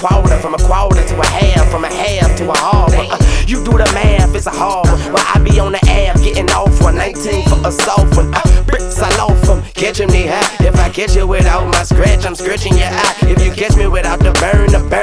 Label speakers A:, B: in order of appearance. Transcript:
A: from a quarter to a half, from a half to a half. You do the math, it's a hard one. Well, I be on the app getting off 119 for a soft one. Bricks I loaf 'em, catch 'em knee high. If I catch you without my scratch, I'm scratching your eye. If you catch me without the burn,